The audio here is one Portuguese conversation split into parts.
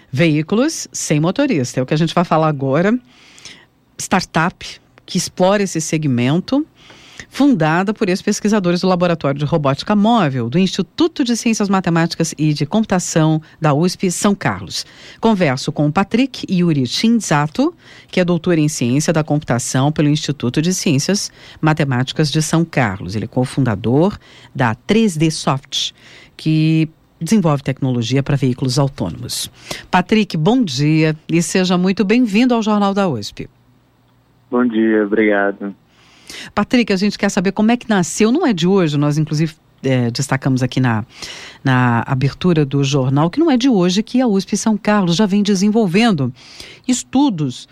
Veículos sem motorista, é o que a gente vai falar agora. Startup que explora esse segmento, fundada por ex-pesquisadores do Laboratório de Robótica Móvel, do Instituto de Ciências Matemáticas e de Computação da USP São Carlos. Converso com o Patrick Yuri Shinzato, que é doutor em Ciência da Computação pelo Instituto de Ciências Matemáticas de São Carlos. Ele é cofundador da 3D Soft, que desenvolve tecnologia para veículos autônomos. Patrick, bom dia e seja muito bem-vindo ao Jornal da USP. Bom dia, obrigado. Patrick, a gente quer saber como é que nasceu, não é de hoje, nós inclusive destacamos aqui na abertura do jornal, que não é de hoje que a USP São Carlos já vem desenvolvendo estudos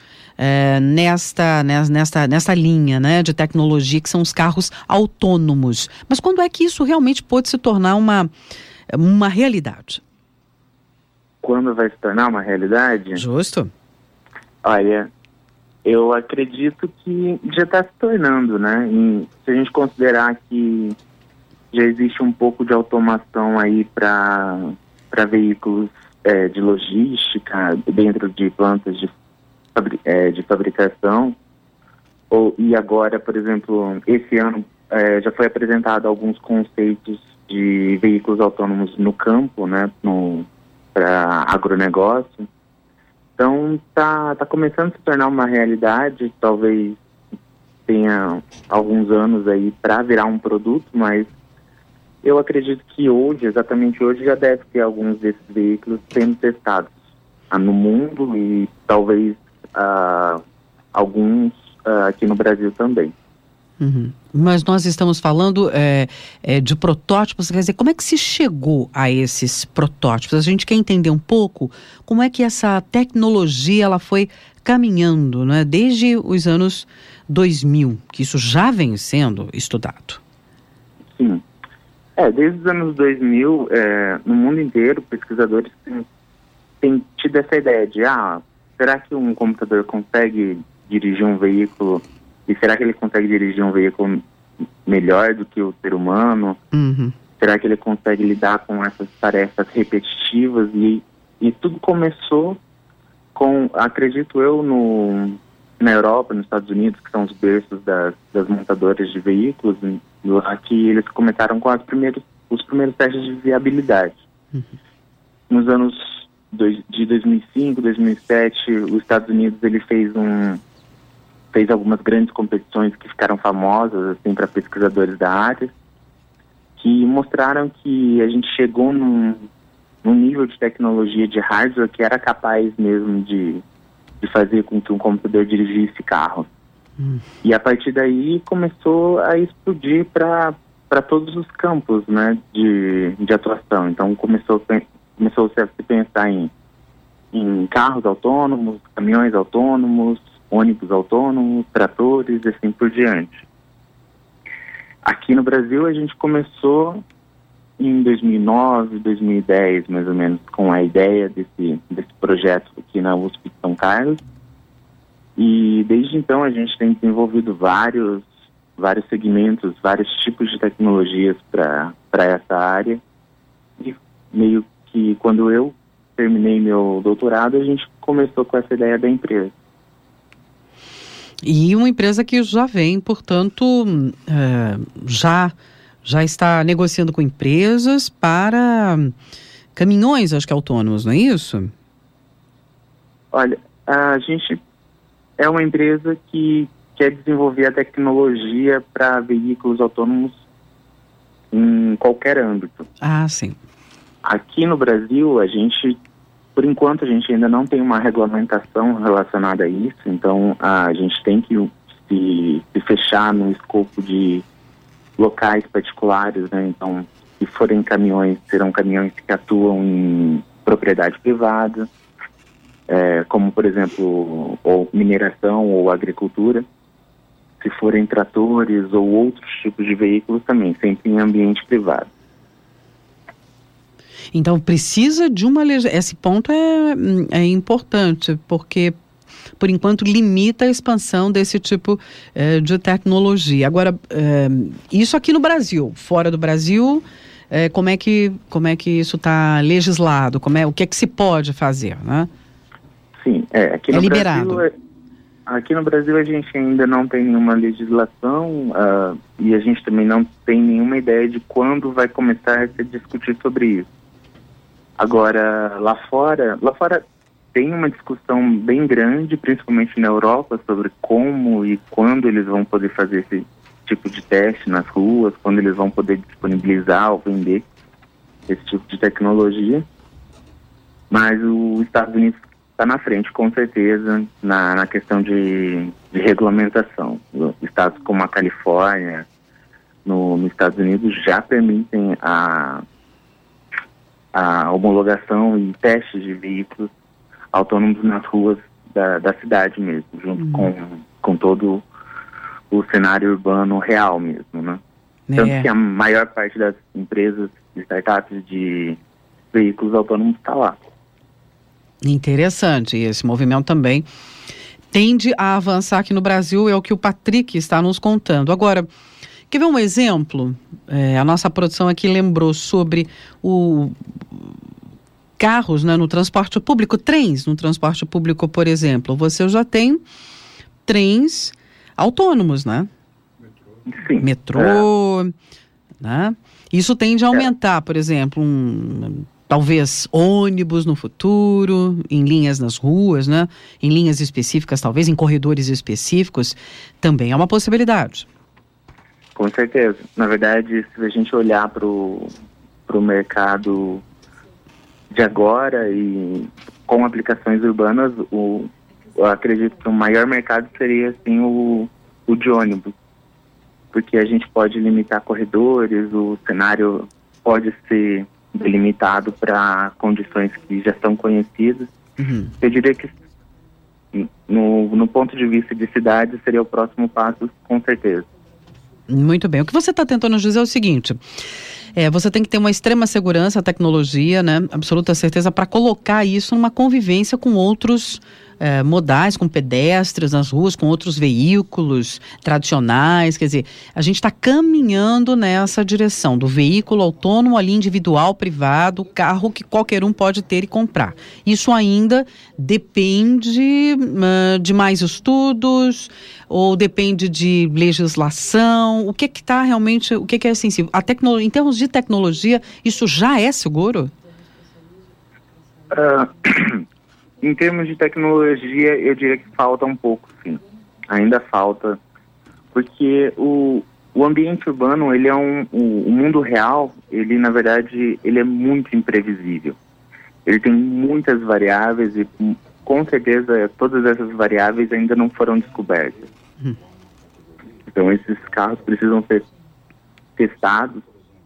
nesta linha, né, de tecnologia, que são os carros autônomos. Mas quando é que isso realmente pode se tornar uma realidade? Quando vai se tornar uma realidade? Justo. Olha, eu acredito que já está se tornando, né? Se a gente considerar que já existe um pouco de automação aí para veículos de logística, dentro de plantas de fabricação, e agora, por exemplo, esse ano já foi apresentado alguns conceitos de veículos autônomos no campo, né? Para agronegócio. Então, tá começando a se tornar uma realidade, talvez tenha alguns anos aí para virar um produto, mas eu acredito que exatamente hoje, já deve ter alguns desses veículos sendo testados no mundo e talvez alguns aqui no Brasil também. Uhum. Mas nós estamos falando de protótipos, quer dizer, como é que se chegou a esses protótipos? A gente quer entender um pouco como é que essa tecnologia ela foi caminhando, né, desde os anos 2000, que isso já vem sendo estudado. Sim, desde os anos 2000, no mundo inteiro, pesquisadores têm tido essa ideia de, será que um computador consegue dirigir um veículo? E será que ele consegue dirigir um veículo melhor do que o ser humano? Uhum. Será que ele consegue lidar com essas tarefas repetitivas? E tudo começou com, acredito eu, na Europa, nos Estados Unidos, que são os berços das montadoras de veículos, lá que eles começaram com os primeiros testes de viabilidade. Uhum. Nos anos de 2005, 2007, os Estados Unidos ele fez algumas grandes competições que ficaram famosas assim, para pesquisadores da área, que mostraram que a gente chegou num nível de tecnologia de hardware que era capaz mesmo de fazer com que um computador dirigisse carro. E a partir daí começou a explodir para todos os campos, né, de atuação. Então começou-se a se pensar em carros autônomos, caminhões autônomos, ônibus autônomos, tratores e assim por diante. Aqui no Brasil a gente começou em 2009, 2010 mais ou menos, com a ideia desse projeto aqui na USP de São Carlos, e desde então a gente tem desenvolvido vários segmentos, vários tipos de tecnologias para essa área, e meio que quando eu terminei meu doutorado a gente começou com essa ideia da empresa. E uma empresa que já vem, portanto, já está negociando com empresas para caminhões, acho que autônomos, não é isso? Olha, a gente é uma empresa que quer desenvolver a tecnologia para veículos autônomos em qualquer âmbito. Ah, sim. Aqui no Brasil, por enquanto, a gente ainda não tem uma regulamentação relacionada a isso, então a gente tem que se fechar no escopo de locais particulares, né? Então, se forem caminhões, serão caminhões que atuam em propriedade privada, como, por exemplo, ou mineração ou agricultura. Se forem tratores ou outros tipos de veículos também, sempre em ambiente privado. Então precisa de uma legislação. Esse ponto é importante, porque por enquanto limita a expansão desse tipo de tecnologia. Agora, isso aqui no Brasil. Fora do Brasil, como é que isso está legislado, o que é que se pode fazer, né? Sim, aqui no liberado. Aqui no Brasil a gente ainda não tem nenhuma legislação e a gente também não tem nenhuma ideia de quando vai começar a se discutir sobre isso. Agora, lá fora tem uma discussão bem grande, principalmente na Europa, sobre como e quando eles vão poder fazer esse tipo de teste nas ruas, quando eles vão poder disponibilizar ou vender esse tipo de tecnologia. Mas os Estados Unidos está na frente, com certeza, na questão de regulamentação. Estados como a Califórnia, nos Estados Unidos, já permitem a homologação e testes de veículos autônomos nas ruas da cidade mesmo, junto com todo o cenário urbano real mesmo, né? Tanto que a maior parte das empresas, startups de veículos autônomos está lá. Interessante, e esse movimento também tende a avançar aqui no Brasil, é o que o Patrick está nos contando. Agora, quer ver um exemplo? A nossa produção aqui lembrou sobre carros, né, no transporte público, trens no transporte público, por exemplo. Você já tem trens autônomos, né? Sim. Metrô, né? Isso tende a aumentar, por exemplo, talvez ônibus no futuro, em linhas nas ruas, né? Em linhas específicas, talvez em corredores específicos, também é uma possibilidade. Com certeza. Na verdade, se a gente olhar para o mercado de agora e com aplicações urbanas, eu acredito que o maior mercado seria assim, o de ônibus, porque a gente pode limitar corredores, o cenário pode ser delimitado para condições que já são conhecidas. Eu diria que no ponto de vista de cidade seria o próximo passo, com certeza. Muito bem. O que você está tentando dizer é o seguinte: você tem que ter uma extrema segurança, tecnologia, né? Absoluta certeza para colocar isso numa convivência com outros modais, com pedestres nas ruas, com outros veículos tradicionais. Quer dizer, a gente está caminhando nessa direção do veículo autônomo ali, individual, privado, carro que qualquer um pode ter e comprar. Isso ainda depende de mais estudos ou depende de legislação. O que está realmente, o que é sensível? Em termos de tecnologia, isso já é seguro? Em termos de tecnologia, eu diria que falta um pouco, sim. Ainda falta, porque o ambiente urbano, ele é o mundo real, ele, na verdade, ele é muito imprevisível. Ele tem muitas variáveis e, com certeza, todas essas variáveis ainda não foram descobertas. Então, esses carros precisam ser testados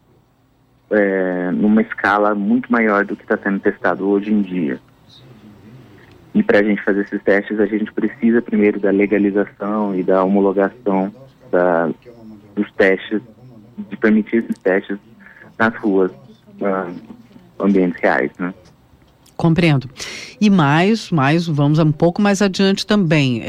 numa escala muito maior do que está sendo testado hoje em dia. E para a gente fazer esses testes, a gente precisa primeiro da legalização e da homologação dos testes, de permitir esses testes nas ruas, ambientes reais, né? Compreendo. E mais, vamos um pouco mais adiante também,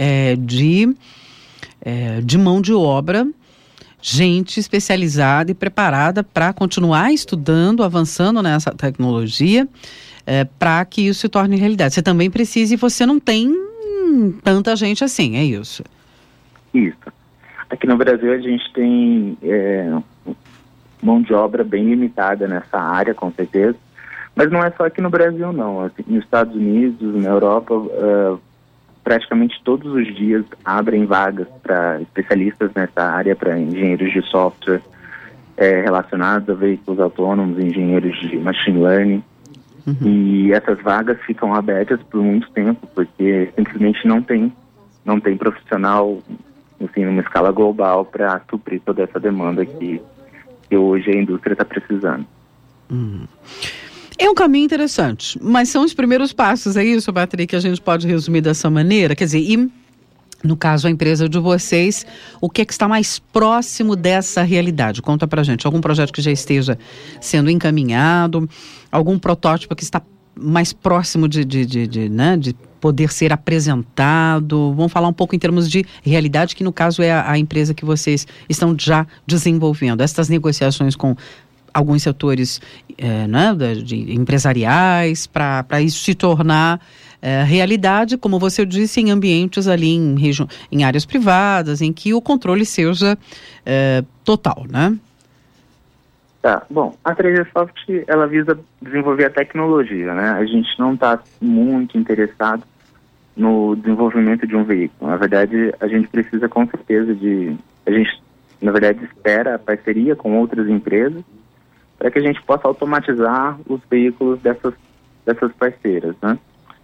de mão de obra, gente especializada e preparada para continuar estudando, avançando nessa tecnologia, para que isso se torne realidade. Você também precisa, e você não tem tanta gente assim, é isso? Isso. Aqui no Brasil a gente tem mão de obra bem limitada nessa área, com certeza, mas não é só aqui no Brasil, não. Assim, nos Estados Unidos, na Europa, praticamente todos os dias abrem vagas para especialistas nessa área, para engenheiros de software relacionados a veículos autônomos, engenheiros de machine learning. E essas vagas ficam abertas por muito tempo, porque simplesmente não tem profissional, assim, numa escala global para suprir toda essa demanda que hoje a indústria está precisando. É um caminho interessante, mas são os primeiros passos, é isso, Patrick, que a gente pode resumir dessa maneira? Quer dizer, e no caso a empresa de vocês, o que é que está mais próximo dessa realidade? Conta pra gente, algum projeto que já esteja sendo encaminhado, algum protótipo que está mais próximo de poder ser apresentado? Vamos falar um pouco em termos de realidade, que no caso é a empresa que vocês estão já desenvolvendo. Estas negociações com alguns setores né, empresariais, para isso se tornar realidade, como você disse, em ambientes ali em áreas privadas, em que o controle seja total, né? Tá, bom, a 3D Soft, ela visa desenvolver a tecnologia, né? A gente não está muito interessado no desenvolvimento de um veículo. Na verdade, a gente precisa com certeza a gente, na verdade, espera a parceria com outras empresas para que a gente possa automatizar os veículos dessas parceiras, né?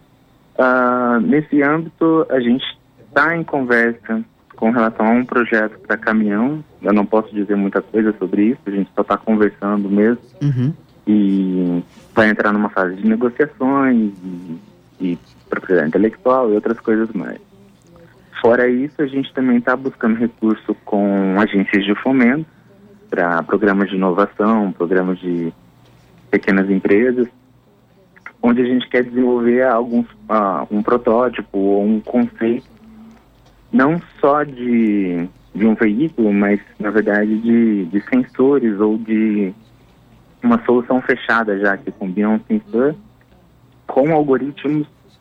Nesse âmbito, a gente está em conversa com relação a um projeto para caminhão. Eu não posso dizer muita coisa sobre isso, a gente só está conversando mesmo. Uhum. E vai entrar numa fase de negociações e propriedade intelectual e outras coisas mais. Fora isso, a gente também está buscando recurso com agências de fomento para programas de inovação, programas de pequenas empresas, onde a gente quer desenvolver um protótipo ou um conceito, não só de um veículo, mas, na verdade, de sensores ou de uma solução fechada já, que combina um sensor com algoritmos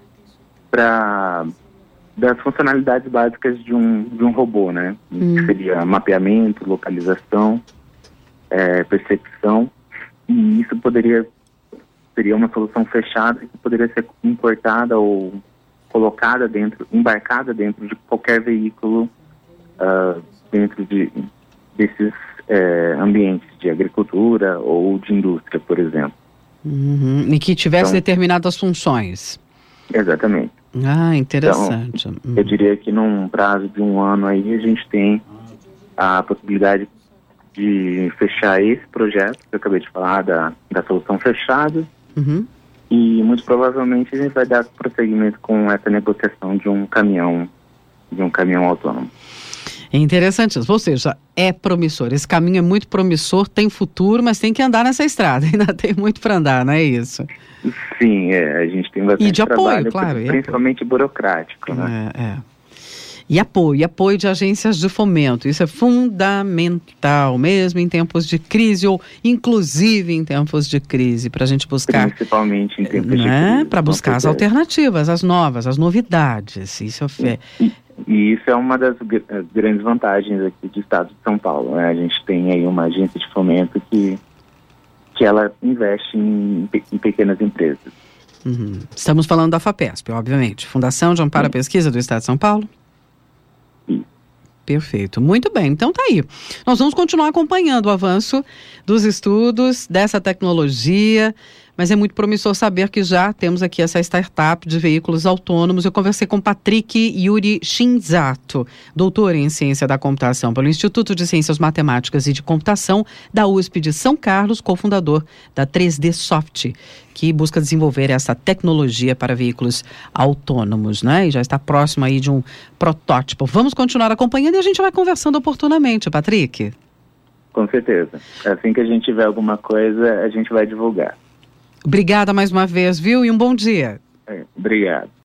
das funcionalidades básicas de um robô, né? Que seria mapeamento, localização, percepção, e isso seria uma solução fechada que poderia ser importada ou embarcada dentro de qualquer veículo dentro desses ambientes de agricultura ou de indústria, por exemplo. Uhum. E que tivesse determinadas funções. Exatamente. Interessante. Então, eu diria que num prazo de 1 ano aí a gente tem a possibilidade de fechar esse projeto que eu acabei de falar, da solução fechada. Uhum. E muito provavelmente a gente vai dar prosseguimento com essa negociação de um caminhão autônomo. É interessante isso, ou seja, é promissor. Esse caminho é muito promissor, tem futuro, mas tem que andar nessa estrada, ainda tem muito para andar, não é isso? Sim, a gente tem bastante e de apoio, trabalho, claro, principalmente burocrático, né? E apoio de agências de fomento, isso é fundamental, mesmo em tempos de crise ou inclusive em tempos de crise, para a gente buscar... Principalmente em tempos de crise. Para buscar as alternativas, as novas, as novidades, isso é fé. E isso é uma das grandes vantagens aqui do estado de São Paulo, né? A gente tem aí uma agência de fomento que ela investe em pequenas empresas. Uhum. Estamos falando da FAPESP, obviamente, Fundação de Amparo à Pesquisa do Estado de São Paulo? Perfeito, muito bem, então tá aí. Nós vamos continuar acompanhando o avanço dos estudos, dessa tecnologia, mas é muito promissor saber que já temos aqui essa startup de veículos autônomos. Eu conversei com Patrick Yuri Shinzato, doutor em Ciência da Computação pelo Instituto de Ciências Matemáticas e de Computação da USP de São Carlos, cofundador da 3D Soft, que busca desenvolver essa tecnologia para veículos autônomos, né? E já está próximo aí de um protótipo. Vamos continuar acompanhando e a gente vai conversando oportunamente, Patrick. Com certeza. Assim que a gente tiver alguma coisa, a gente vai divulgar. Obrigada mais uma vez, viu? E um bom dia. Obrigado.